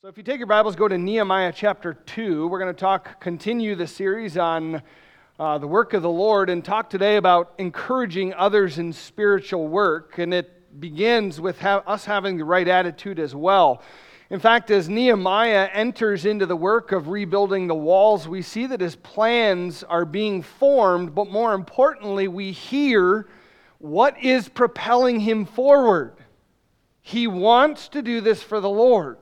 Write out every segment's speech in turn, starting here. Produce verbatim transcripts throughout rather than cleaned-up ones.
So if you take your Bibles, go to Nehemiah chapter two. We're going to talk, continue the series on uh, the work of the Lord and talk today about encouraging others in spiritual work. And it begins with ha- us having the right attitude as well. In fact, as Nehemiah enters into the work of rebuilding the walls, we see that his plans are being formed, but more importantly, we hear what is propelling him forward. He wants to do this for the Lord.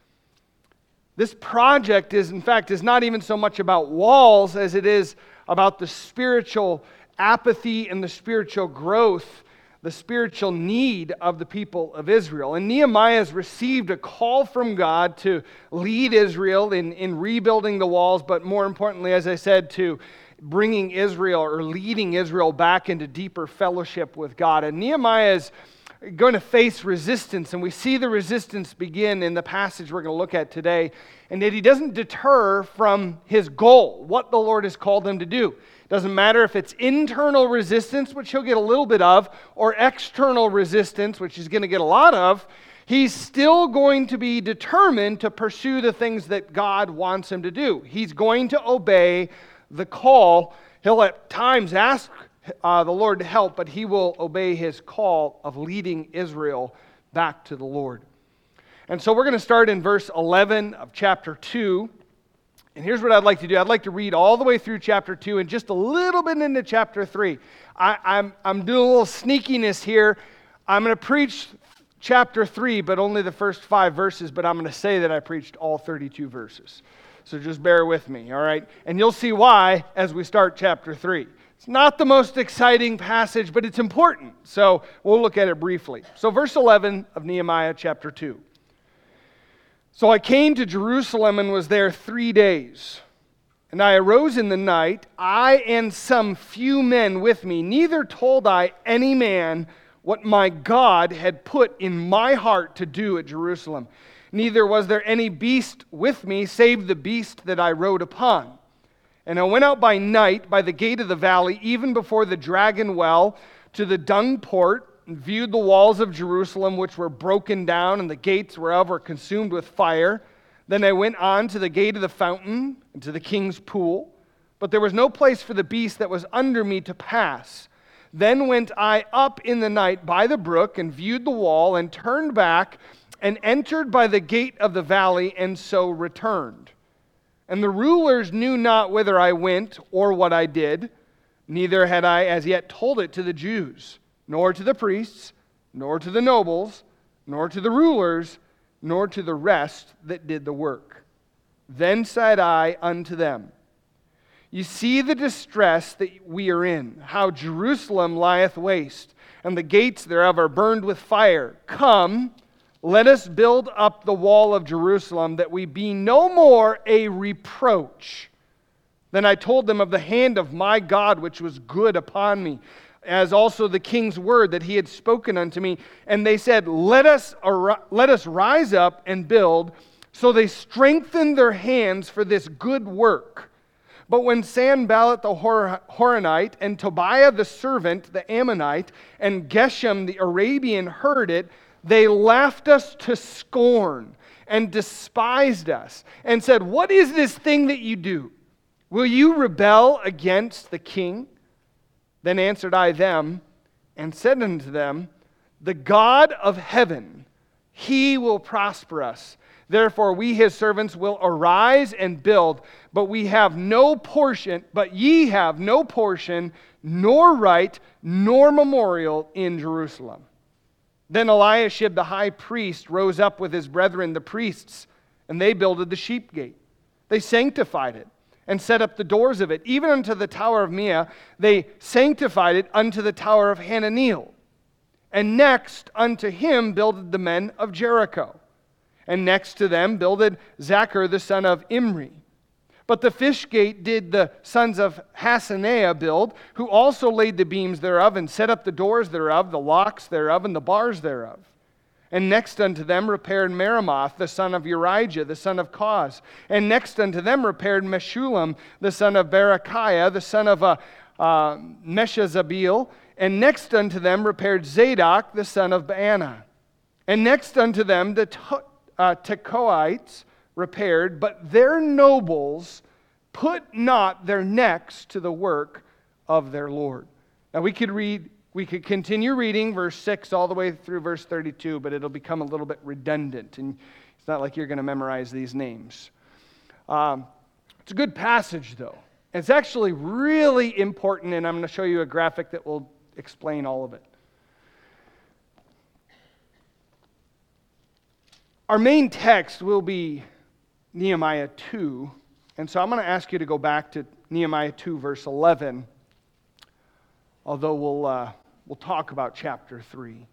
This project is, in fact, is not even so much about walls as it is about the spiritual apathy and the spiritual growth, the spiritual need of the people of Israel. And Nehemiah has received a call from God to lead Israel in, in rebuilding the walls, but more importantly, as I said, to bringing Israel or leading Israel back into deeper fellowship with God. And Nehemiah is going to face resistance, and we see the resistance begin in the passage we're going to look at today, and that he doesn't deter from his goal, what the Lord has called him to do. It doesn't matter if it's internal resistance, which he'll get a little bit of, or external resistance, which he's going to get a lot of. He's still going to be determined to pursue the things that God wants him to do. He's going to obey the call. He'll at times ask Uh, the Lord to help, but he will obey his call of leading Israel back to the Lord. And so we're going to start in verse eleven of chapter two. And here's what I'd like to do. I'd like to read all the way through chapter two and just a little bit into chapter three. I, I'm, I'm doing a little sneakiness here. I'm going to preach chapter three, but only the first five verses, but I'm going to say that I preached all thirty-two verses. So just bear with me, all right? And you'll see why as we start chapter three. It's not the most exciting passage, but it's important. So we'll look at it briefly. So verse eleven of Nehemiah chapter two. So I came to Jerusalem and was there three days. And I arose in the night, I and some few men with me. Neither told I any man what my God had put in my heart to do at Jerusalem. Neither was there any beast with me, save the beast that I rode upon. And I went out by night by the gate of the valley, even before the dragon well, to the dung port, and viewed the walls of Jerusalem, which were broken down, and the gates whereof were consumed with fire. Then I went on to the gate of the fountain, and to the king's pool. But there was no place for the beast that was under me to pass. Then went I up in the night by the brook, and viewed the wall, and turned back, and entered by the gate of the valley, and so returned. And the rulers knew not whither I went or what I did, neither had I as yet told it to the Jews, nor to the priests, nor to the nobles, nor to the rulers, nor to the rest that did the work. Then said I unto them, You see the distress that we are in, how Jerusalem lieth waste, and the gates thereof are burned with fire. Come, let us build up the wall of Jerusalem, that we be no more a reproach. Then I told them of the hand of my God, which was good upon me, as also the king's word that he had spoken unto me. And they said, Let us, ar- let us rise up and build. So they strengthened their hands for this good work. But when Sanballat the Hor- Horonite, and Tobiah the servant, the Ammonite, and Geshem the Arabian heard it, they laughed us to scorn and despised us and said, What is this thing that you do? Will you rebel against the king? Then answered I them and said unto them, The God of heaven, he will prosper us. Therefore we his servants will arise and build, but we have no portion, but ye have no portion, nor right, nor memorial in Jerusalem. Then Eliashib the high priest rose up with his brethren the priests, and they builded the sheep gate. They sanctified it, and set up the doors of it. Even unto the tower of Meah, they sanctified it unto the tower of Hananeel. And next unto him builded the men of Jericho. And next to them builded Zachar the son of Imri. But the fish gate did the sons of Hassenaah build, who also laid the beams thereof, and set up the doors thereof, the locks thereof, and the bars thereof. And next unto them repaired Meremoth, the son of Urijah, the son of Koz. And next unto them repaired Meshullam, the son of Berechiah, the son of uh, uh, Meshezabeel. And next unto them repaired Zadok, the son of Baana. And next unto them the to- uh, Tekoites, repaired, but their nobles put not their necks to the work of their Lord. Now we could read, we could continue reading verse six all the way through verse thirty-two, but it'll become a little bit redundant, and it's not like you're going to memorize these names. Um, it's a good passage, though. It's actually really important, and I'm going to show you a graphic that will explain all of it. Our main text will be Nehemiah two, and so I'm going to ask you to go back to Nehemiah two, verse eleven, although we'll, uh, we'll talk about chapter three.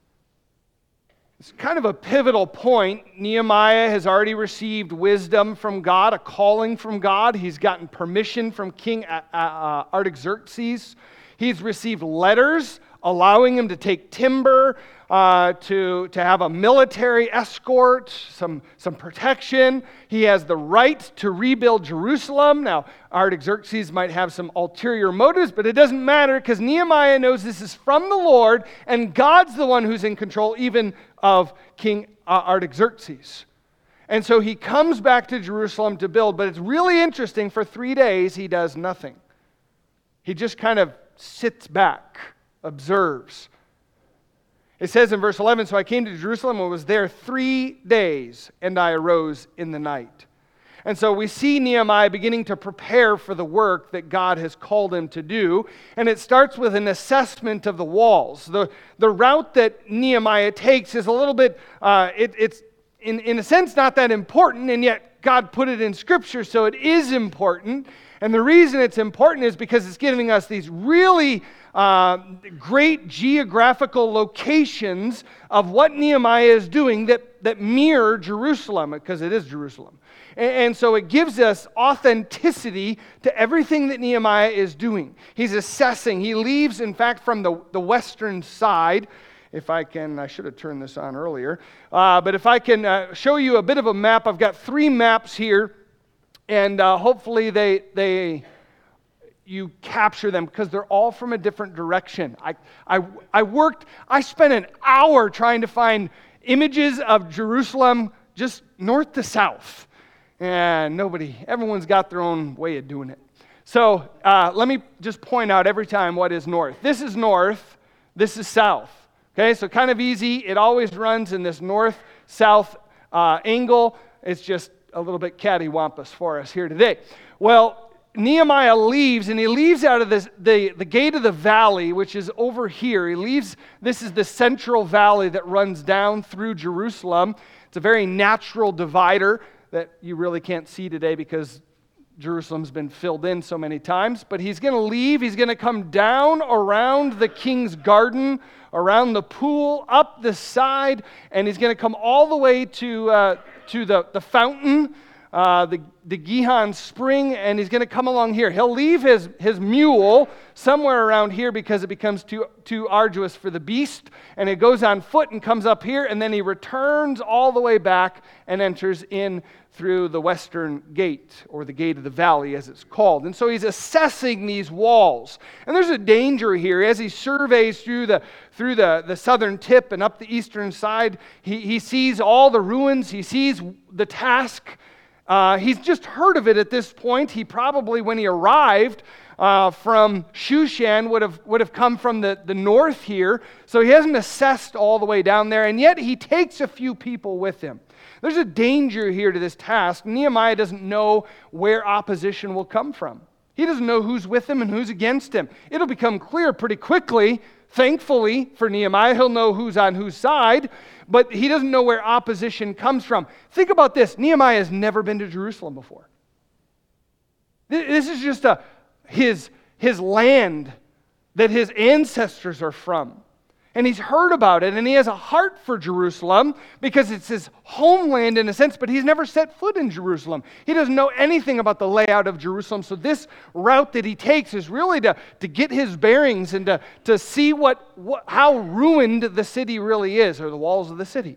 It's kind of a pivotal point. Nehemiah has already received wisdom from God, a calling from God. He's gotten permission from King Artaxerxes. He's received letters allowing him to take timber, uh, to, to have a military escort, some, some protection. He has the right to rebuild Jerusalem. Now, Artaxerxes might have some ulterior motives, but it doesn't matter because Nehemiah knows this is from the Lord, and God's the one who's in control even of King Artaxerxes. And so he comes back to Jerusalem to build, but it's really interesting. For three days, he does nothing. He just kind of sits back, observes. It says in verse eleven, "So I came to Jerusalem and was there three days, and I arose in the night." And so we see Nehemiah beginning to prepare for the work that God has called him to do. And it starts with an assessment of the walls. The, the route that Nehemiah takes is a little bit, uh, it, it's in, in a sense not that important, and yet God put it in Scripture, so it is important. And the reason it's important is because it's giving us these really uh, great geographical locations of what Nehemiah is doing that, that mirror Jerusalem, because it is Jerusalem. And, and so it gives us authenticity to everything that Nehemiah is doing. He's assessing. He leaves, in fact, from the, the western side. If I can, I should have turned this on earlier. Uh, but if I can uh, show you a bit of a map, I've got three maps here. And uh, hopefully they they you capture them because they're all from a different direction. I, I, I worked, I spent an hour trying to find images of Jerusalem just north to south. And nobody, everyone's got their own way of doing it. So uh, let me just point out every time what is north. This is north, this is south. Okay, so kind of easy. It always runs in this north-south uh, angle. It's just a little bit cattywampus for us here today. Well, Nehemiah leaves, and he leaves out of this, the, the gate of the valley, which is over here. He leaves, this is the central valley that runs down through Jerusalem. It's a very natural divider that you really can't see today because Jerusalem's been filled in so many times. But he's going to leave. He's going to come down around the king's garden, around the pool, up the side, and he's going to come all the way to uh, to the, the fountain, uh, the, the Gihon spring, and he's going to come along here. He'll leave his, his mule somewhere around here because it becomes too, too arduous for the beast, and it goes on foot and comes up here, and then he returns all the way back and enters in through the western gate, or the gate of the valley as it's called. And so he's assessing these walls. And there's a danger here. As he surveys through the through the, the southern tip and up the eastern side, he, he sees all the ruins. He sees the task. Uh, he's just heard of it at this point. He probably, when he arrived uh, from Shushan, would have, would have come from the, the north here. So he hasn't assessed all the way down there. And yet he takes a few people with him. There's a danger here to this task. Nehemiah doesn't know where opposition will come from. He doesn't know who's with him and who's against him. It'll become clear pretty quickly. Thankfully for Nehemiah, he'll know who's on whose side, but he doesn't know where opposition comes from. Think about this. Nehemiah has never been to Jerusalem before. This is just a, his, his land that his ancestors are from. And he's heard about it, and he has a heart for Jerusalem because it's his homeland in a sense, but he's never set foot in Jerusalem. He doesn't know anything about the layout of Jerusalem, so this route that he takes is really to, to get his bearings and to, to see what, what how ruined the city really is, or the walls of the city.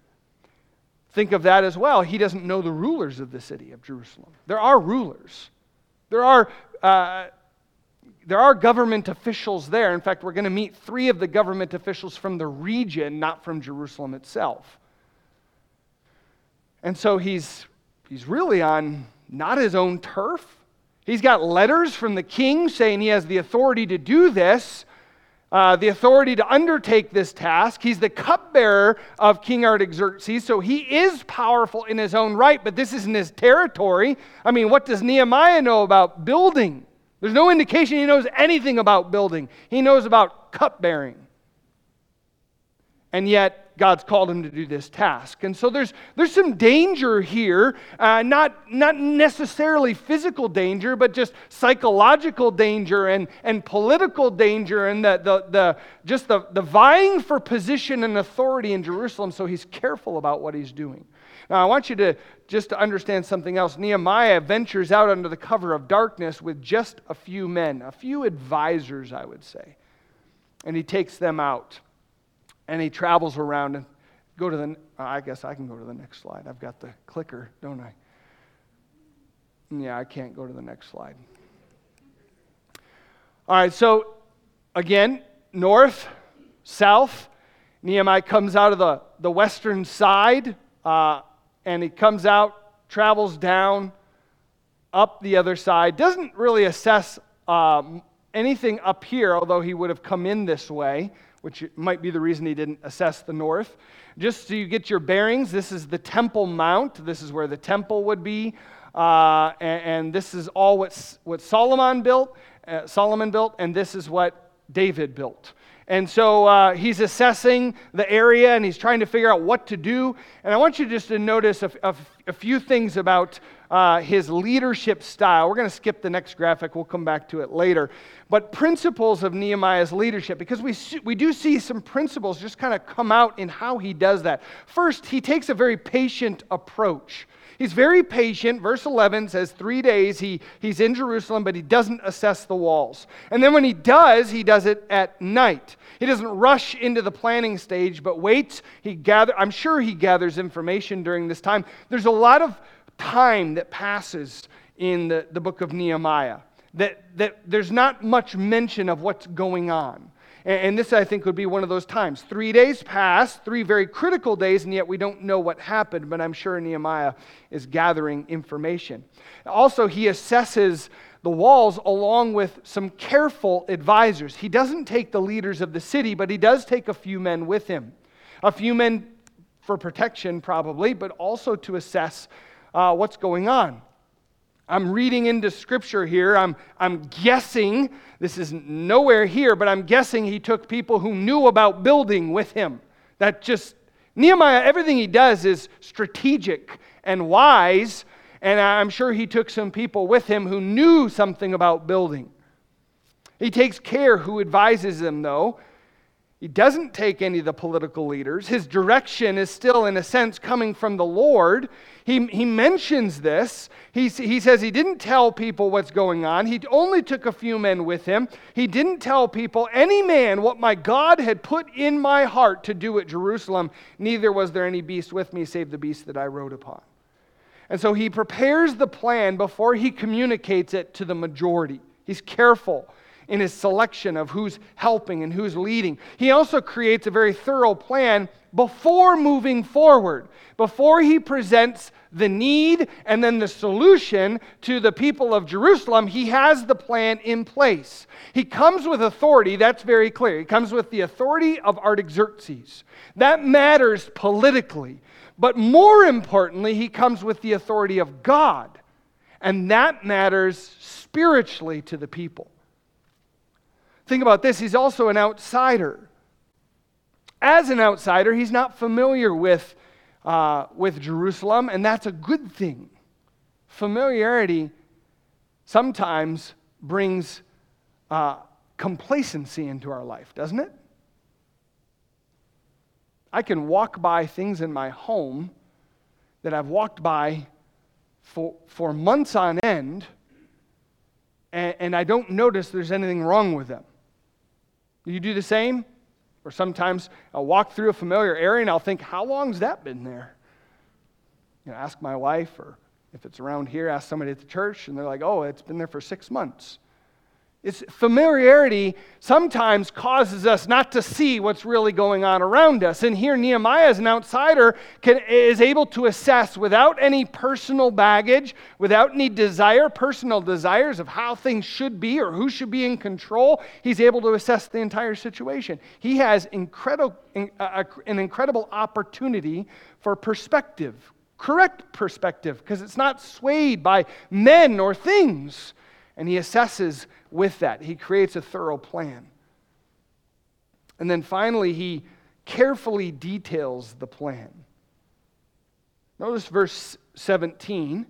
Think of that as well. He doesn't know the rulers of the city of Jerusalem. There are rulers. There are... Uh, There are government officials there. In fact, we're going to meet three of the government officials from the region, not from Jerusalem itself. And so he's he's really on not his own turf. He's got letters from the king saying he has the authority to do this, uh, the authority to undertake this task. He's the cupbearer of King Artaxerxes, so he is powerful in his own right, but this isn't his territory. I mean, what does Nehemiah know about building? There's no indication he knows anything about building. He knows about cupbearing. And yet, God's called him to do this task. And so there's there's some danger here, uh, not, not necessarily physical danger, but just psychological danger and, and political danger and the, the, the, just the, the vying for position and authority in Jerusalem, so he's careful about what he's doing. Now, I want you to just to understand something else. Nehemiah ventures out under the cover of darkness with just a few men, a few advisors, I would say. And he takes them out. And he travels around and go to the, I guess I can go to the next slide. I've got the clicker, don't I? Yeah, I can't go to the next slide. All right, so again, north, south. Nehemiah comes out of the, the western side, uh, and he comes out, travels down, up the other side. Doesn't really assess um, anything up here, although he would have come in this way, which might be the reason he didn't assess the north. Just so you get your bearings, this is the Temple Mount. This is where the temple would be. Uh, and, and this is all what, what Solomon built, uh, Solomon built, and this is what David built. And so uh, he's assessing the area, and he's trying to figure out what to do. And I want you just to notice a, a, a few things about uh, his leadership style. We're going to skip the next graphic. We'll come back to it later. But principles of Nehemiah's leadership, because we, we do see some principles just kind of come out in how he does that. First, he takes a very patient approach. He's very patient. Verse eleven says three days he, he's in Jerusalem, but he doesn't assess the walls. And then when he does, he does it at night. He doesn't rush into the planning stage, but waits. He gather, I'm sure he gathers information during this time. There's a lot of time that passes in the, the book of Nehemiah, that, that there's not much mention of what's going on. And this, I think, would be one of those times. Three days pass, three very critical days, and yet we don't know what happened, but I'm sure Nehemiah is gathering information. Also, he assesses the walls along with some careful advisors. He doesn't take the leaders of the city, but he does take a few men with him. A few men for protection, probably, but also to assess uh, what's going on. I'm reading into Scripture here. I'm, I'm guessing, this is nowhere here, but I'm guessing he took people who knew about building with him. That just, Nehemiah, everything he does is strategic and wise, and I'm sure he took some people with him who knew something about building. He takes care who advises him, though. He doesn't take any of the political leaders. His direction is still, in a sense, coming from the Lord. He, he mentions this. He, he says he didn't tell people what's going on. He only took a few men with him. He didn't tell people, any man, what my God had put in my heart to do at Jerusalem. Neither was there any beast with me save the beast that I rode upon. And so he prepares the plan before he communicates it to the majority. He's careful in his selection of who's helping and who's leading. He also creates a very thorough plan before moving forward, before he presents the need and then the solution to the people of Jerusalem. He has the plan in place. He comes with authority, that's very clear. He comes with the authority of Artaxerxes. That matters politically. But more importantly, he comes with the authority of God. And that matters spiritually to the people. Think about this, he's also an outsider. As an outsider, he's not familiar with, uh, with Jerusalem, and that's a good thing. Familiarity sometimes brings uh, complacency into our life, doesn't it? I can walk by things in my home that I've walked by for, for months on end, and, and I don't notice there's anything wrong with them. Do you do the same? Or sometimes I'll walk through a familiar area and I'll think, how long's that been there? You know, ask my wife, or if it's around here, ask somebody at the church, and they're like, oh, it's been there for six months. It's familiarity sometimes causes us not to see what's really going on around us. And here Nehemiah, as an outsider, can, is able to assess without any personal baggage, without any desire, personal desires of how things should be or who should be in control. He's able to assess the entire situation. He has incredible, an incredible opportunity for perspective, correct perspective, because it's not swayed by men or things. And he assesses with that. He creates a thorough plan. And then finally, he carefully details the plan. Notice verse seventeen.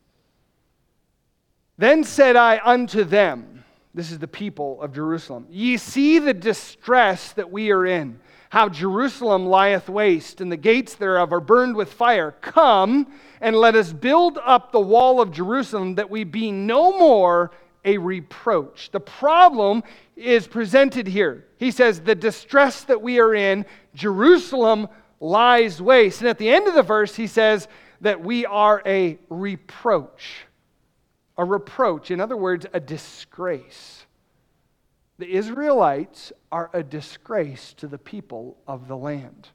Then said I unto them, this is the people of Jerusalem, ye see the distress that we are in, how Jerusalem lieth waste, and the gates thereof are burned with fire. Come, and let us build up the wall of Jerusalem, that we be no more a reproach. The problem is presented here. He says, the distress that we are in, Jerusalem lies waste. And at the end of the verse, he says that we are a reproach. A reproach, in other words, a disgrace. The Israelites are a disgrace to the people of the land.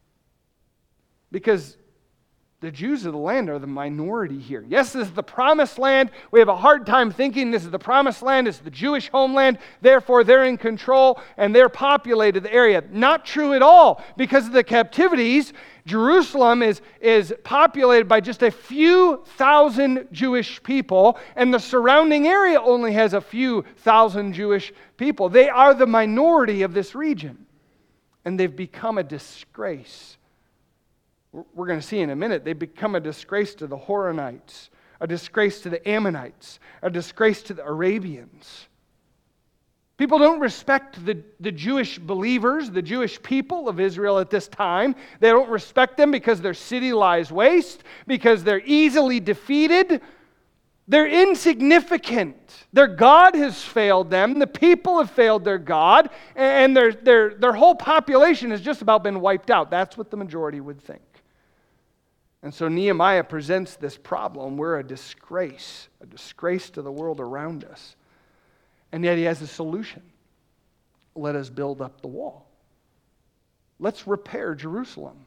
Because the Jews of the land are the minority here. Yes, this is the promised land. We have a hard time thinking this is the promised land. It's the Jewish homeland. Therefore, they're in control and they're populated the area. Not true at all. Because of the captivities, Jerusalem is, is populated by just a few thousand Jewish people, and the surrounding area only has a few thousand Jewish people. They are the minority of this region, and they've become a disgrace. We're going to see in a minute, they become a disgrace to the Horonites, a disgrace to the Ammonites, a disgrace to the Arabians. People don't respect the, the Jewish believers, the Jewish people of Israel at this time. They don't respect them because their city lies waste, because they're easily defeated. They're insignificant. Their God has failed them. The people have failed their God, and their, their, their whole population has just about been wiped out. That's what the majority would think. And so Nehemiah presents this problem. We're a disgrace, a disgrace to the world around us. And yet he has a solution. Let us build up the wall. Let's repair Jerusalem.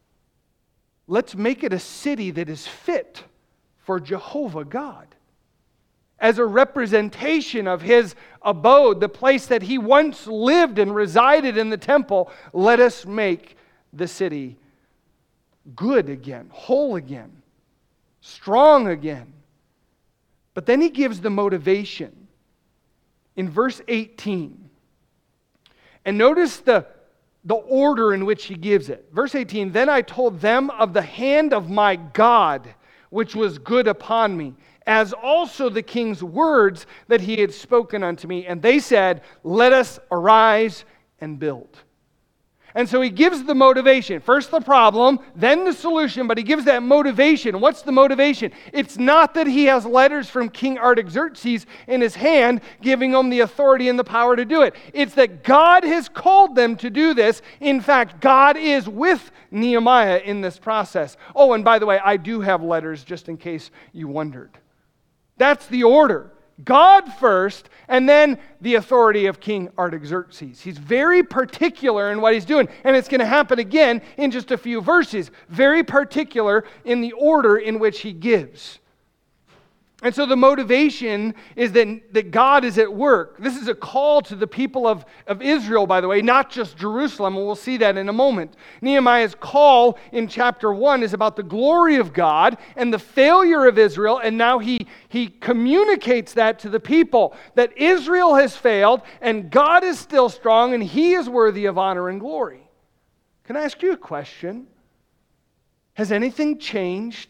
Let's make it a city that is fit for Jehovah God, as a representation of his abode, the place that he once lived and resided in the temple. Let us make the city good again, whole again, strong again. But then he gives the motivation in verse eighteen. And notice the, the order in which he gives it. Verse eighteen, then I told them of the hand of my God, which was good upon me, as also the king's words that he had spoken unto me. And they said, let us arise and build. And so he gives the motivation. First the problem, then the solution, but he gives that motivation. What's the motivation? It's not that he has letters from King Artaxerxes in his hand giving him the authority and the power to do it. It's that God has called them to do this. In fact, God is with Nehemiah in this process. Oh, and by the way, I do have letters just in case you wondered. That's the order. God first, and then the authority of King Artaxerxes. He's very particular in what he's doing, and it's going to happen again in just a few verses. Very particular in the order in which he gives. And so the motivation is that, that God is at work. This is a call to the people of, of Israel, by the way, not just Jerusalem, and we'll see that in a moment. Nehemiah's call in chapter one is about the glory of God and the failure of Israel, and now he, he communicates that to the people, that Israel has failed, and God is still strong, and he is worthy of honor and glory. Can I ask you a question? Has anything changed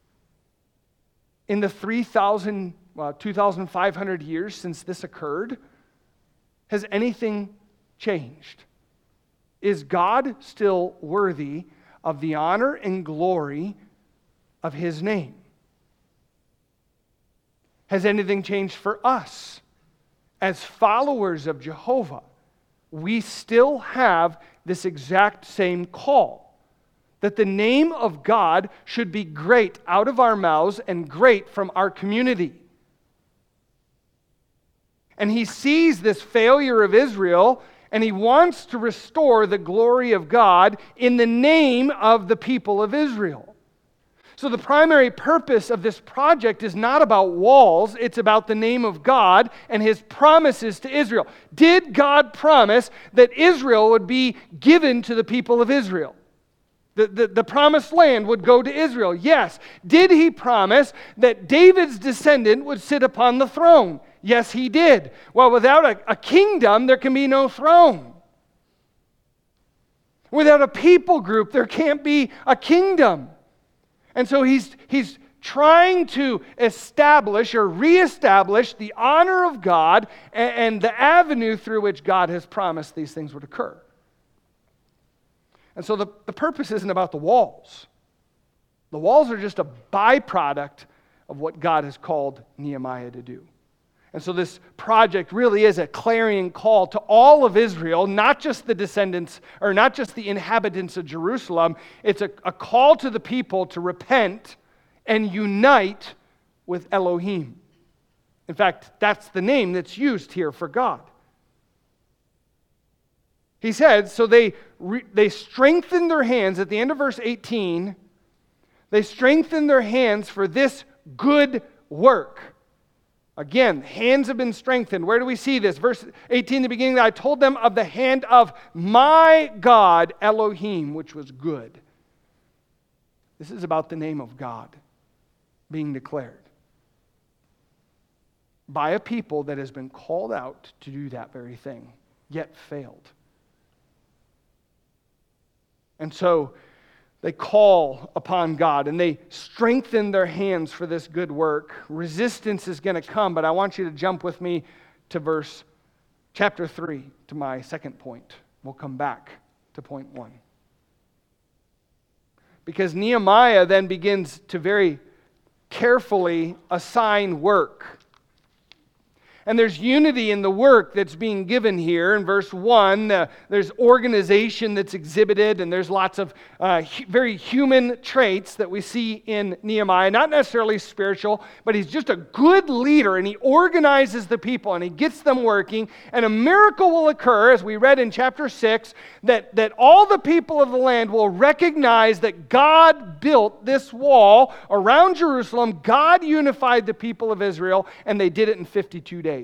in the three thousand, well, two thousand five hundred years since this occurred? Has anything changed? Is God still worthy of the honor and glory of his name? Has anything changed for us? As followers of Jehovah, we still have this exact same call, that the name of God should be great out of our mouths and great from our community. And he sees this failure of Israel, and he wants to restore the glory of God in the name of the people of Israel. So the primary purpose of this project is not about walls, it's about the name of God and His promises to Israel. Did God promise that Israel would be given to the people of Israel? The, the, the promised land would go to Israel? Yes. Did He promise that David's descendant would sit upon the throne? Yes, He did. Well, without a, a kingdom, there can be no throne. Without a people group, there can't be a kingdom. And so he's, he's trying to establish or reestablish the honor of God and, and the avenue through which God has promised these things would occur. And so the, the purpose isn't about the walls. The walls are just a byproduct of what God has called Nehemiah to do. And so this project really is a clarion call to all of Israel, not just the descendants, or not just the inhabitants of Jerusalem. It's a, a call to the people to repent and unite with Elohim. In fact, that's the name that's used here for God. He said, so they, re, they strengthened their hands, at the end of verse eighteen, they strengthened their hands for this good work. Again, hands have been strengthened. Where do we see this? Verse eighteen, the beginning, I told them of the hand of my God, Elohim, which was good. This is about the name of God being declared by a people that has been called out to do that very thing, yet failed. And so they call upon God and they strengthen their hands for this good work. Resistance is going to come, but I want you to jump with me to verse chapter three, to my second point. We'll come back to point one. Because Nehemiah then begins to very carefully assign work. And there's unity in the work that's being given here. In verse one, uh, there's organization that's exhibited, and there's lots of uh, hu- very human traits that we see in Nehemiah. Not necessarily spiritual, but he's just a good leader, and he organizes the people, and he gets them working. And a miracle will occur, as we read in chapter six, that, that all the people of the land will recognize that God built this wall around Jerusalem. God unified the people of Israel, and they did it in fifty-two days.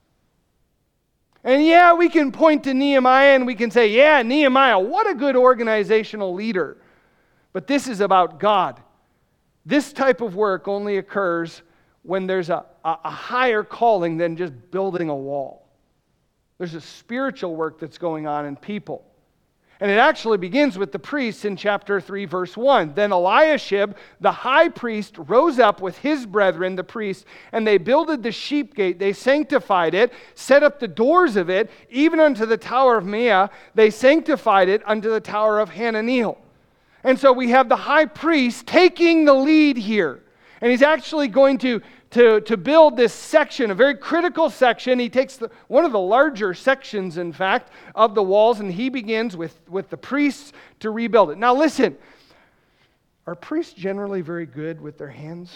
And yeah, we can point to Nehemiah and we can say, yeah, Nehemiah, what a good organizational leader. But this is about God. This type of work only occurs when there's a, a, a higher calling than just building a wall. There's a spiritual work that's going on in people. And it actually begins with the priests in chapter three, verse one. Then Eliashib, the high priest, rose up with his brethren, the priests, and they builded the sheep gate. They sanctified it, set up the doors of it, even unto the tower of Meah. They sanctified it unto the tower of Hananeel. And so we have the high priest taking the lead here. And he's actually going to To, to build this section, a very critical section. He takes the, one of the larger sections, in fact, of the walls, and he begins with, with the priests to rebuild it. Now listen, are priests generally very good with their hands?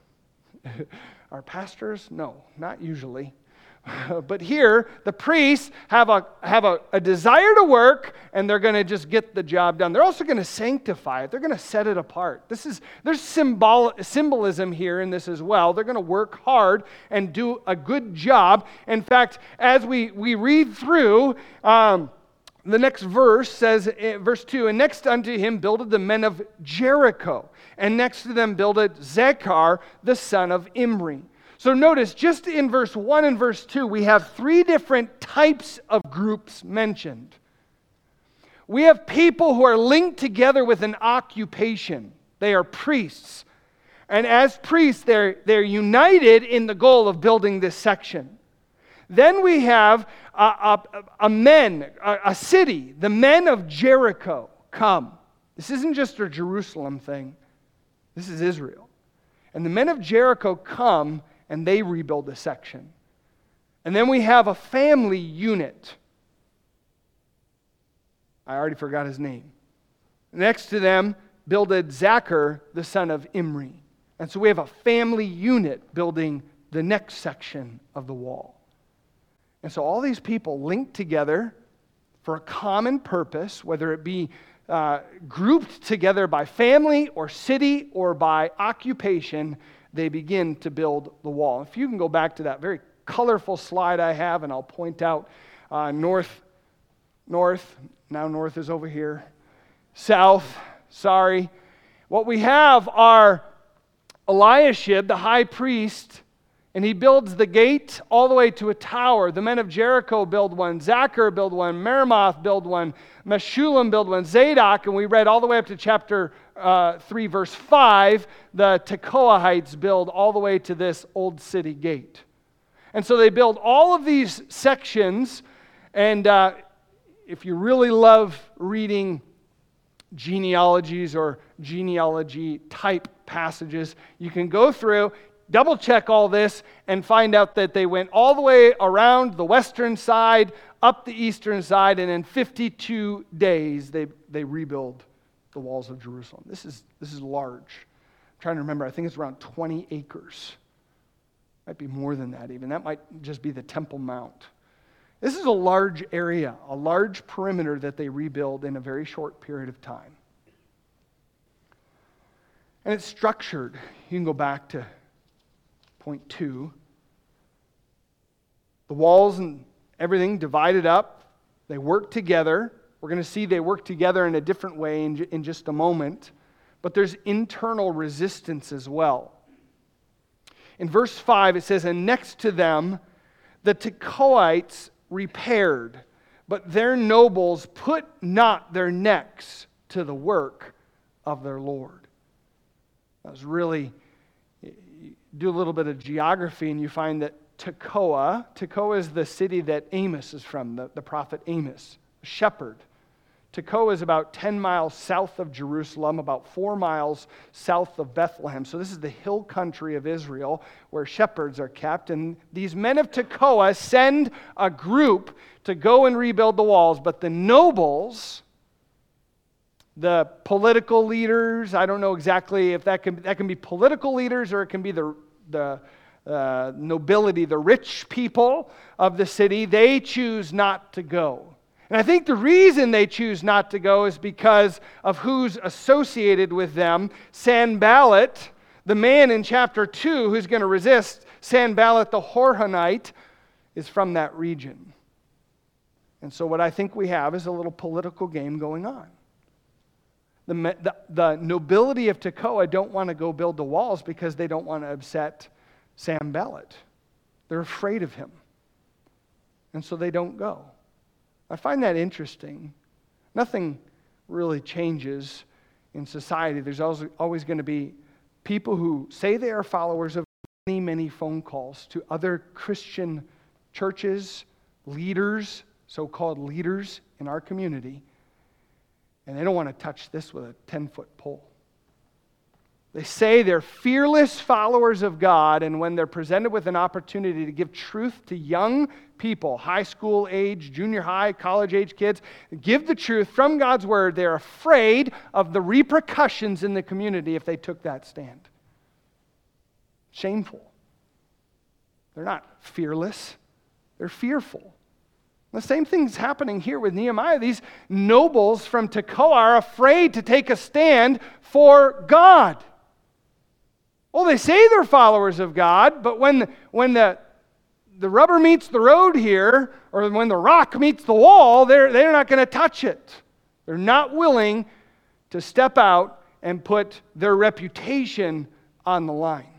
Are pastors? No, not usually. But here, the priests have a have a, a desire to work, and they're going to just get the job done. They're also going to sanctify it. They're going to set it apart. This is there's symbol symbolism here in this as well. They're going to work hard and do a good job. In fact, as we we read through. Um, The next verse says, verse two, and next unto him builded the men of Jericho, and next to them builded Zechar, the son of Imri. So notice, just in verse one and verse two, we have three different types of groups mentioned. We have people who are linked together with an occupation. They are priests. And as priests, they're, they're united in the goal of building this section. Then we have a, a, a men, a, a city, the men of Jericho come. This isn't just a Jerusalem thing. This is Israel. And the men of Jericho come and they rebuild the section. And then we have a family unit. I already forgot his name. Next to them builded Zachar, the son of Imri. And so we have a family unit building the next section of the wall. And so all these people linked together for a common purpose, whether it be uh, grouped together by family or city or by occupation, they begin to build the wall. If you can go back to that very colorful slide I have, and I'll point out uh, north, north, now north is over here, south, sorry. What we have are Eliashib, the high priest, and he builds the gate all the way to a tower. The men of Jericho build one, Zachar build one, Meremoth build one, Meshullam build one, Zadok, and we read all the way up to chapter uh, three, verse five, the Tekoahites build all the way to this old city gate. And so they build all of these sections, and uh, if you really love reading genealogies or genealogy type passages, you can go through, double check all this, and find out that they went all the way around the western side, up the eastern side, and in fifty-two days they, they rebuild the walls of Jerusalem. This is, this is large. I'm trying to remember, I think it's around twenty acres. Might be more than that even. That might just be the Temple Mount. This is a large area, a large perimeter that they rebuild in a very short period of time. And it's structured. You can go back to point two. The walls and everything divided up. They work together. We're going to see they work together in a different way in, in just a moment. But there's internal resistance as well. In verse five, it says, "And next to them, the Tekoites repaired, but their nobles put not their necks to the work of their Lord." That was really, you do a little bit of geography and you find that Tekoa, Tekoa is the city that Amos is from, the, the prophet Amos, a shepherd. Tekoa is about ten miles south of Jerusalem, about four miles south of Bethlehem. So this is the hill country of Israel where shepherds are kept. And these men of Tekoa send a group to go and rebuild the walls. But the nobles, the political leaders, I don't know exactly if that can, that can be political leaders or it can be the, the uh, nobility, the rich people of the city, they choose not to go. And I think the reason they choose not to go is because of who's associated with them. Sanballat, the man in chapter two who's going to resist, Sanballat the Horonite, is from that region. And so what I think we have is a little political game going on. The, the, the nobility of Tekoa don't want to go build the walls because they don't want to upset Sanballat. They're afraid of him. And so they don't go. I find that interesting. Nothing really changes in society. There's always, always going to be people who say they are followers of many, many phone calls to other Christian churches, leaders, so-called leaders in our community, and they don't want to touch this with a ten-foot pole. They say they're fearless followers of God, and when they're presented with an opportunity to give truth to young people, high school age, junior high, college age kids, give the truth from God's word, they're afraid of the repercussions in the community if they took that stand. Shameful. They're not fearless. They're fearful. The same thing's happening here with Nehemiah. These nobles from Tekoa are afraid to take a stand for God. Well, they say they're followers of God, but when, when the, the rubber meets the road here, or when the rock meets the wall, they're, they're not going to touch it. They're not willing to step out and put their reputation on the line.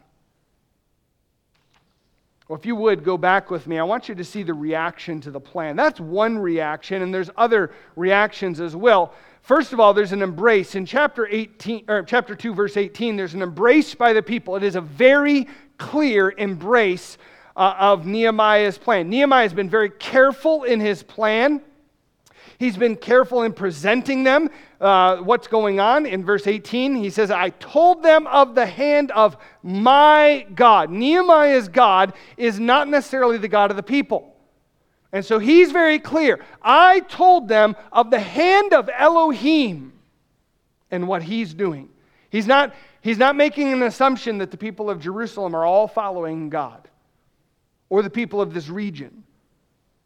Well, if you would, go back with me. I want you to see the reaction to the plan. That's one reaction, and there's other reactions as well. First of all, there's an embrace. In chapter eighteen, or chapter two, verse eighteen, there's an embrace by the people. It is a very clear embrace uh, of Nehemiah's plan. Nehemiah has been very careful in his plan. He's been careful in presenting them uh, what's going on. In verse eighteen, he says, "I told them of the hand of my God." Nehemiah's God is not necessarily the God of the people. And so he's very clear. I told them of the hand of Elohim and what he's doing. He's not, he's not making an assumption that the people of Jerusalem are all following God or the people of this region.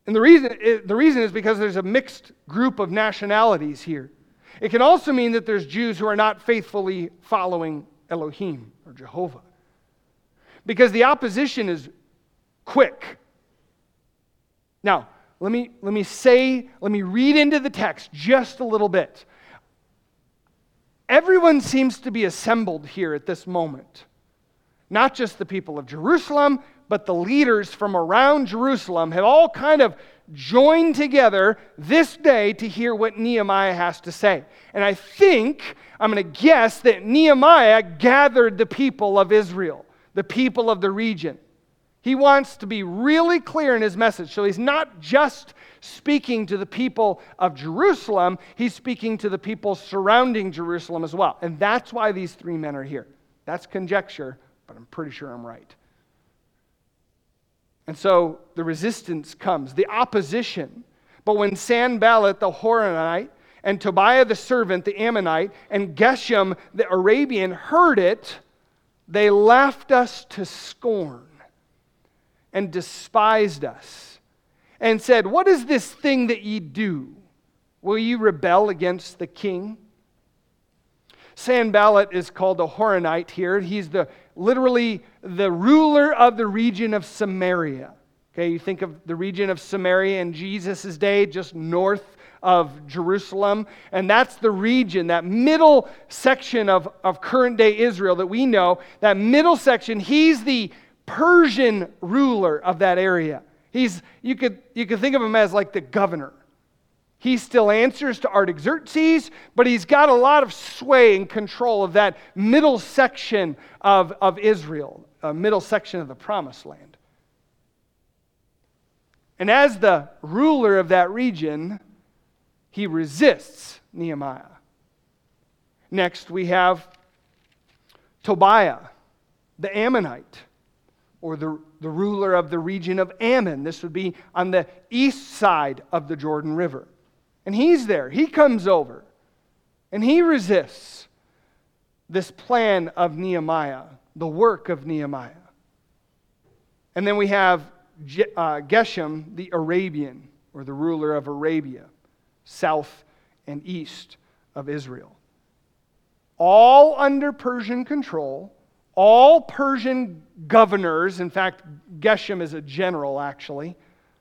And the reason, the reason is because there's a mixed group of nationalities here. It can also mean that there's Jews who are not faithfully following Elohim or Jehovah. Because the opposition is quick. Now, let me, let me say, let me read into the text just a little bit. Everyone seems to be assembled here at this moment. Not just the people of Jerusalem, but the leaders from around Jerusalem have all kind of joined together this day to hear what Nehemiah has to say. And I think, I'm going to guess, that Nehemiah gathered the people of Israel, the people of the region. He wants to be really clear in his message. So he's not just speaking to the people of Jerusalem, he's speaking to the people surrounding Jerusalem as well. And that's why these three men are here. That's conjecture, but I'm pretty sure I'm right. And so the resistance comes, the opposition. But when Sanballat the Horonite and Tobiah the servant, the Ammonite, and Geshem the Arabian heard it, they laughed us to scorn and despised us, and said, "What is this thing that ye do? Will ye rebel against the king?" Sanballat is called a Horonite here. He's the literally the ruler of the region of Samaria. Okay, you think of the region of Samaria in Jesus' day, just north of Jerusalem. And that's the region, that middle section of, of current day Israel that we know, that middle section, he's the Persian ruler of that area. He's, you could, you could think of him as like the governor. He still answers to Artaxerxes, but he's got a lot of sway and control of that middle section of, of Israel, a middle section of the Promised Land. And as the ruler of that region, he resists Nehemiah. Next, we have Tobiah, the Ammonite, or the, the ruler of the region of Ammon. This would be on the east side of the Jordan River. And he's there. He comes over. And he resists this plan of Nehemiah, the work of Nehemiah. And then we have Je- uh, Geshem, the Arabian, or the ruler of Arabia, south and east of Israel. All under Persian control, all Persian governors. In fact, Geshem is a general, actually.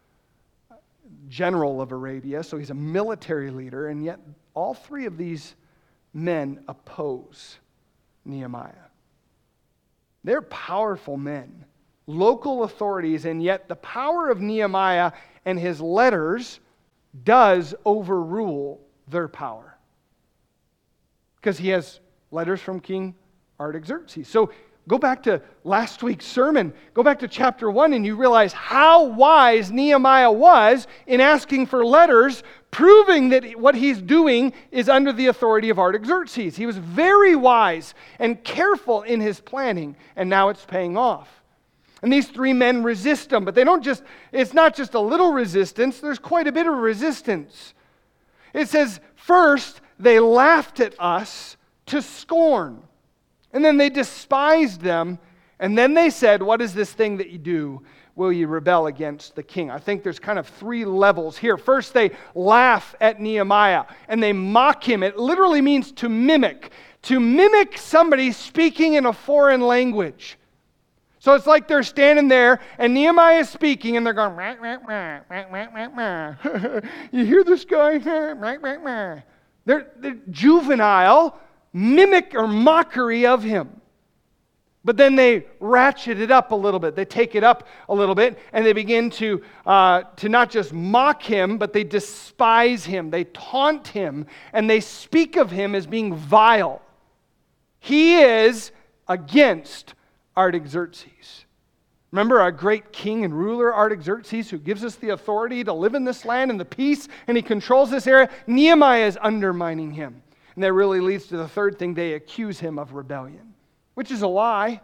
General of Arabia, so he's a military leader, and yet all three of these men oppose Nehemiah. They're powerful men, local authorities, and yet the power of Nehemiah and his letters does overrule their power. Because he has letters from King Artaxerxes. So go back to last week's sermon. Go back to chapter one and you realize how wise Nehemiah was in asking for letters proving that what he's doing is under the authority of Artaxerxes. He was very wise and careful in his planning, and now it's paying off. And these three men resist him, but they don't just, it's not just a little resistance, there's quite a bit of resistance. It says, first, they laughed at us to scorn. And then they despised them, and then they said, "What is this thing that you do? Will you rebel against the king?" I think there's kind of three levels here. First, they laugh at Nehemiah, and they mock him. It literally means to mimic. To mimic somebody speaking in a foreign language. So it's like they're standing there, and Nehemiah is speaking, and they're going, "Mah, mah, mah, mah, mah, mah, mah." You hear this guy? Mah, mah, mah. They're, they're juvenile mimic or mockery of him. But then they ratchet it up a little bit. They take it up a little bit, and they begin to, uh, to not just mock him, but they despise him. They taunt him, and they speak of him as being vile. He is against Artaxerxes. Remember our great king and ruler Artaxerxes, who gives us the authority to live in this land and the peace, and he controls this area? Nehemiah is undermining him. And that really leads to the third thing. They accuse him of rebellion, which is a lie.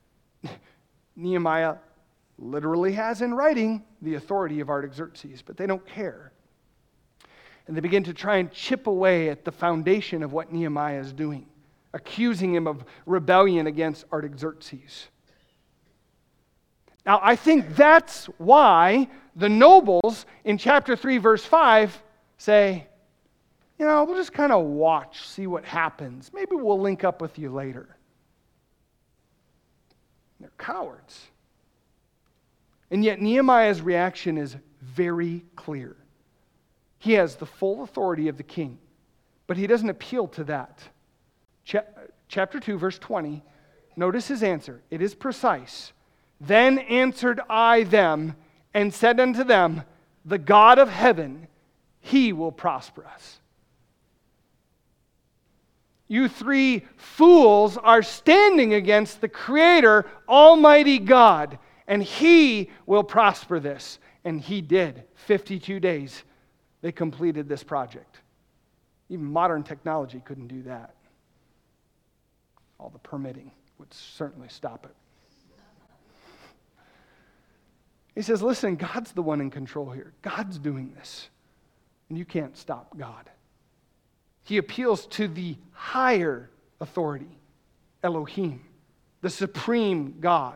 Nehemiah literally has in writing the authority of Artaxerxes, but they don't care. And they begin to try and chip away at the foundation of what Nehemiah is doing, accusing him of rebellion against Artaxerxes. Now, I think that's why the nobles in chapter three, verse five say, you know, we'll just kind of watch, see what happens. Maybe we'll link up with you later. They're cowards. And yet Nehemiah's reaction is very clear. He has the full authority of the king, but he doesn't appeal to that. Cha- chapter two, verse twenty, notice his answer. It is precise. Then answered I them and said unto them, the God of heaven, he will prosper us. You three fools are standing against the Creator, Almighty God, and he will prosper this. And he did. fifty-two days, they completed this project. Even modern technology couldn't do that. All the permitting would certainly stop it. He says, listen, God's the one in control here. God's doing this. And you can't stop God. He appeals to the higher authority, Elohim, the supreme God.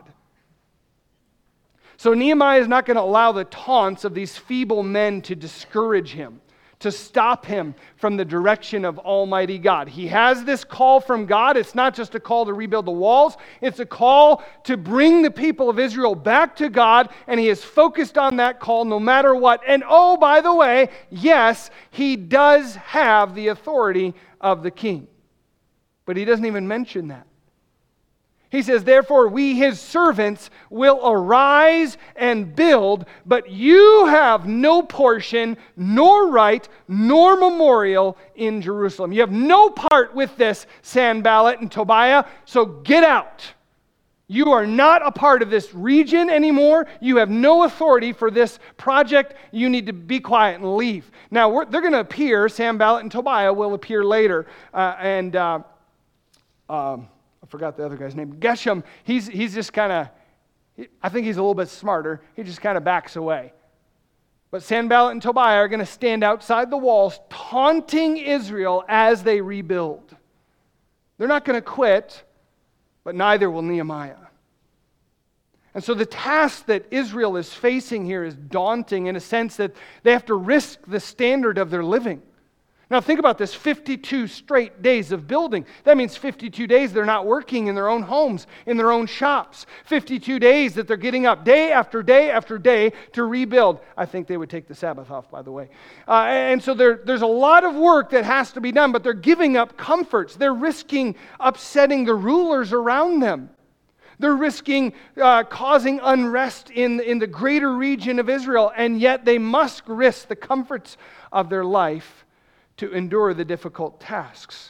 So Nehemiah is not going to allow the taunts of these feeble men to discourage him, to stop him from the direction of Almighty God. He has this call from God. It's not just a call to rebuild the walls. It's a call to bring the people of Israel back to God, and he is focused on that call no matter what. And oh, by the way, yes, he does have the authority of the king. But he doesn't even mention that. He says, therefore, we, his servants, will arise and build, but you have no portion, nor right, nor memorial in Jerusalem. You have no part with this, Sanballat and Tobiah, so get out. You are not a part of this region anymore. You have no authority for this project. You need to be quiet and leave. Now, we're, they're going to appear. Sanballat and Tobiah will appear later. Uh, and... Uh, um, I forgot the other guy's name. Geshem, he's, he's just kind of, I think he's a little bit smarter. He just kind of backs away. But Sanballat and Tobiah are going to stand outside the walls, taunting Israel as they rebuild. They're not going to quit, but neither will Nehemiah. And so the task that Israel is facing here is daunting in a sense that they have to risk the standard of their living. Now think about this, fifty-two straight days of building. That means fifty-two days they're not working in their own homes, in their own shops. fifty-two days that they're getting up day after day after day to rebuild. I think they would take the Sabbath off, by the way. Uh, and so there, there's a lot of work that has to be done, but they're giving up comforts. They're risking upsetting the rulers around them. They're risking uh, causing unrest in, in the greater region of Israel, and yet they must risk the comforts of their life to endure the difficult tasks.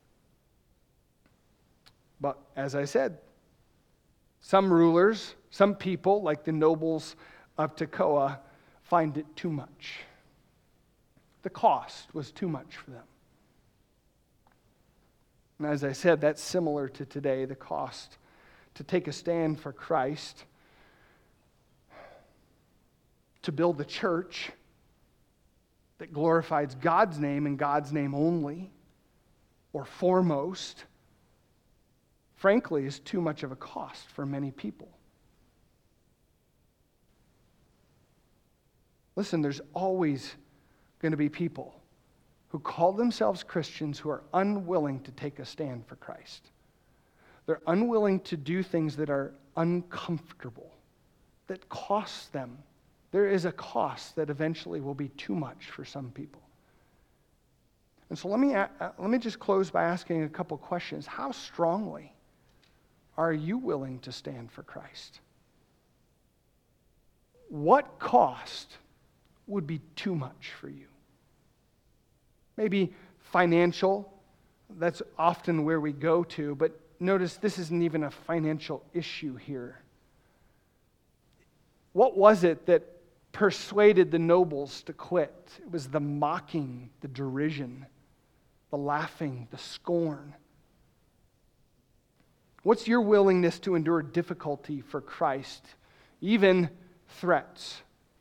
But as I said, some rulers, some people, like the nobles of Tekoa, find it too much. The cost was too much for them. And as I said, that's similar to today, the cost to take a stand for Christ, to build the church that glorifies God's name and God's name only, or foremost, frankly, is too much of a cost for many people. Listen, there's always going to be people who call themselves Christians who are unwilling to take a stand for Christ. They're unwilling to do things that are uncomfortable, that cost them. There is a cost that eventually will be too much for some people. And so let me, let me just close by asking a couple questions. How strongly are you willing to stand for Christ? What cost would be too much for you? Maybe financial. That's often where we go to, but notice this isn't even a financial issue here. What was it that persuaded the nobles to quit? It was the mocking, the derision, the laughing, the scorn. What's your willingness to endure difficulty for Christ, even threats?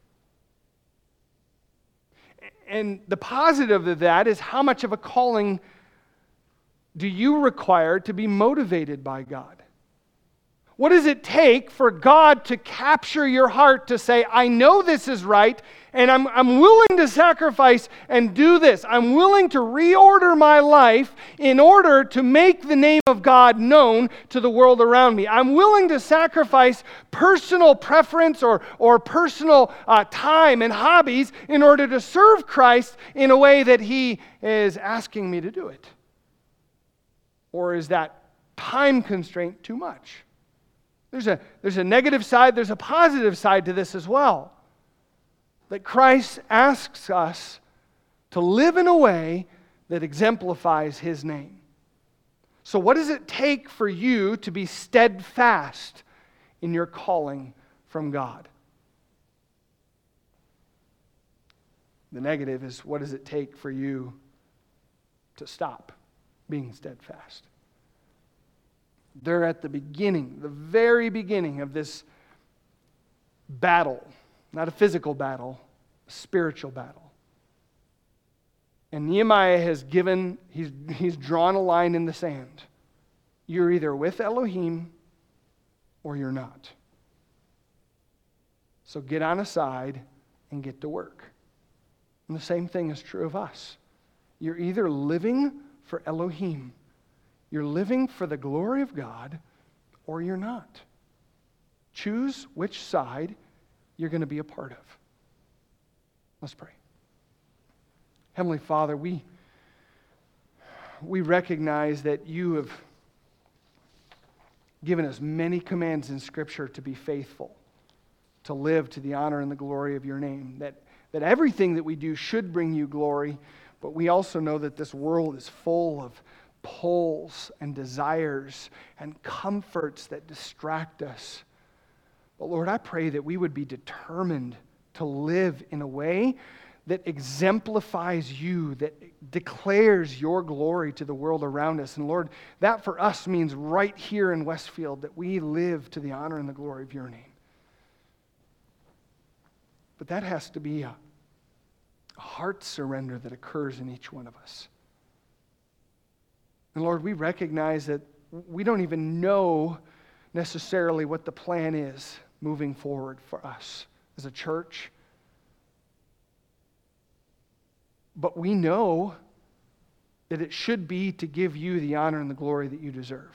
And the positive of that is, how much of a calling do you require to be motivated by God? What does it take for God to capture your heart to say, I know this is right, and I'm, I'm willing to sacrifice and do this. I'm willing to reorder my life in order to make the name of God known to the world around me. I'm willing to sacrifice personal preference or, or personal uh, time and hobbies in order to serve Christ in a way that He is asking me to do it. Or is that time constraint too much? There's a, there's a negative side, there's a positive side to this as well. That Christ asks us to live in a way that exemplifies His name. So what does it take for you to be steadfast in your calling from God? The negative is, what does it take for you to stop being steadfast? They're at the beginning, the very beginning of this battle. Not a physical battle, a spiritual battle. And Nehemiah has given, he's, he's drawn a line in the sand. You're either with Elohim or you're not. So get on a side and get to work. And the same thing is true of us. You're either living for Elohim, you're living for the glory of God, or you're not. Choose which side you're going to be a part of. Let's pray. Heavenly Father, we, we recognize that You have given us many commands in Scripture to be faithful, to live to the honor and the glory of Your name, that, that everything that we do should bring You glory, but we also know that this world is full of pulls and desires and comforts that distract us. But Lord, I pray that we would be determined to live in a way that exemplifies You, that declares Your glory to the world around us. And Lord, that for us means right here in Westfield that we live to the honor and the glory of Your name. But that has to be a, a heart surrender that occurs in each one of us. And Lord, we recognize that we don't even know necessarily what the plan is moving forward for us as a church. But we know that it should be to give You the honor and the glory that You deserve.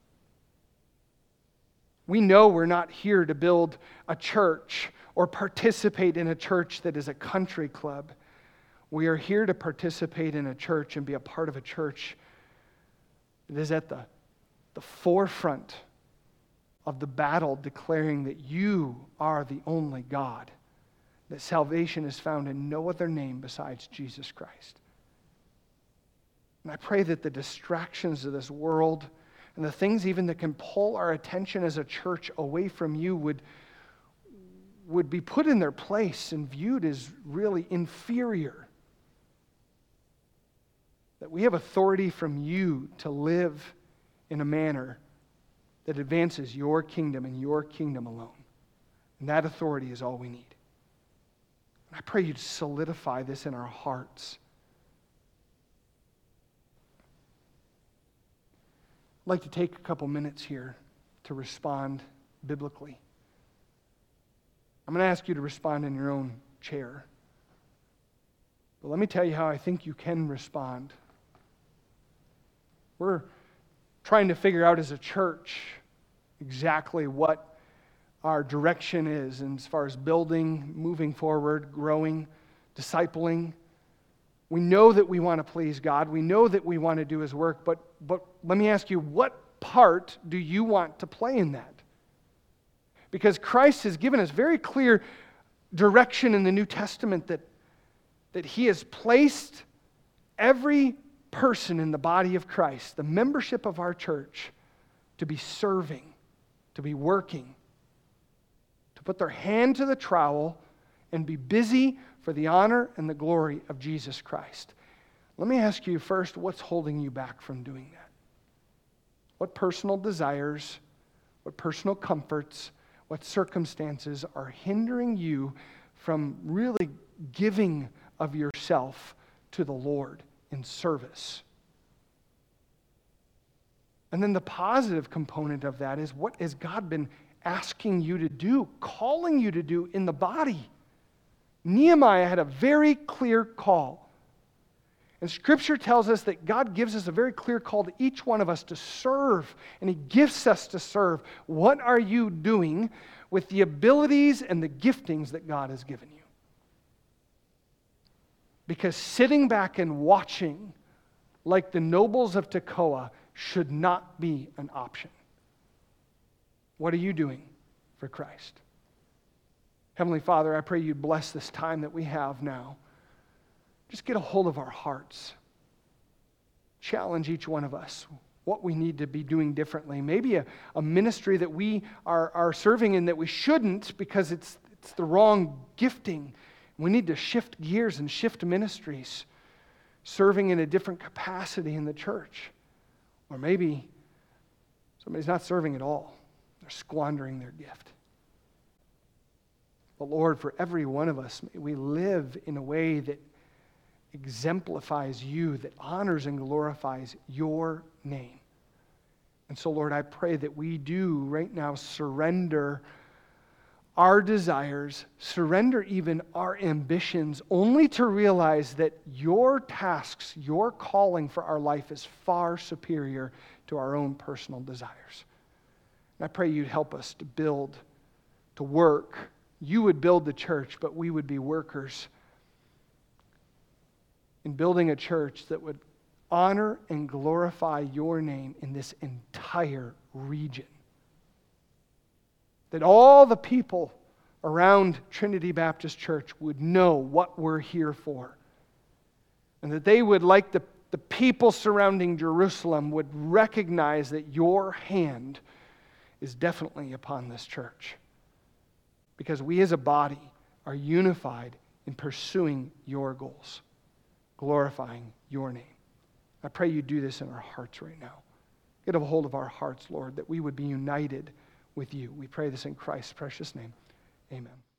We know we're not here to build a church or participate in a church that is a country club. We are here to participate in a church and be a part of a church that is at the, the forefront of the battle, declaring that You are the only God, that salvation is found in no other name besides Jesus Christ. And I pray that the distractions of this world and the things even that can pull our attention as a church away from You would, would be put in their place and viewed as really inferior. That we have authority from You to live in a manner that advances Your kingdom and Your kingdom alone. And that authority is all we need. And I pray You'd solidify this in our hearts. I'd like to take a couple minutes here to respond biblically. I'm going to ask you to respond in your own chair. But let me tell you how I think you can respond. We're trying to figure out as a church exactly what our direction is, and as far as building, moving forward, growing, discipling. We know that we want to please God. We know that we want to do His work, but, but let me ask you, what part do you want to play in that? Because Christ has given us very clear direction in the New Testament that, that He has placed every person in the body of Christ, the membership of our church, to be serving, to be working, to put their hand to the trowel and be busy for the honor and the glory of Jesus Christ. Let me ask you first, what's holding you back from doing that? What personal desires, what personal comforts, what circumstances are hindering you from really giving of yourself to the Lord in service? And then the positive component of that is, what has God been asking you to do, calling you to do in the body? Nehemiah had a very clear call. And Scripture tells us that God gives us a very clear call to each one of us to serve, and He gifts us to serve. What are you doing with the abilities and the giftings that God has given you? Because sitting back and watching, like the nobles of Tekoa, should not be an option. What are you doing for Christ? Heavenly Father, I pray you bless this time that we have now. Just get a hold of our hearts. Challenge each one of us what we need to be doing differently. Maybe a, a ministry that we are, are serving in that we shouldn't because it's, it's the wrong gifting. We need to shift gears and shift ministries, serving in a different capacity in the church. Or maybe somebody's not serving at all. They're squandering their gift. But Lord, for every one of us, may we live in a way that exemplifies you, that honors and glorifies your name. And so, Lord, I pray that we do right now surrender our desires, surrender even our ambitions, only to realize that your tasks, your calling for our life is far superior to our own personal desires. And I pray you'd help us to build, to work. You would build the church, but we would be workers in building a church that would honor and glorify your name in this entire region. That all the people around Trinity Baptist Church would know what we're here for. And that they would, like the, the people surrounding Jerusalem, would recognize that your hand is definitely upon this church. Because we as a body are unified in pursuing your goals, glorifying your name. I pray you do this in our hearts right now. Get a hold of our hearts, Lord, that we would be united with you. We pray this in Christ's precious name. Amen.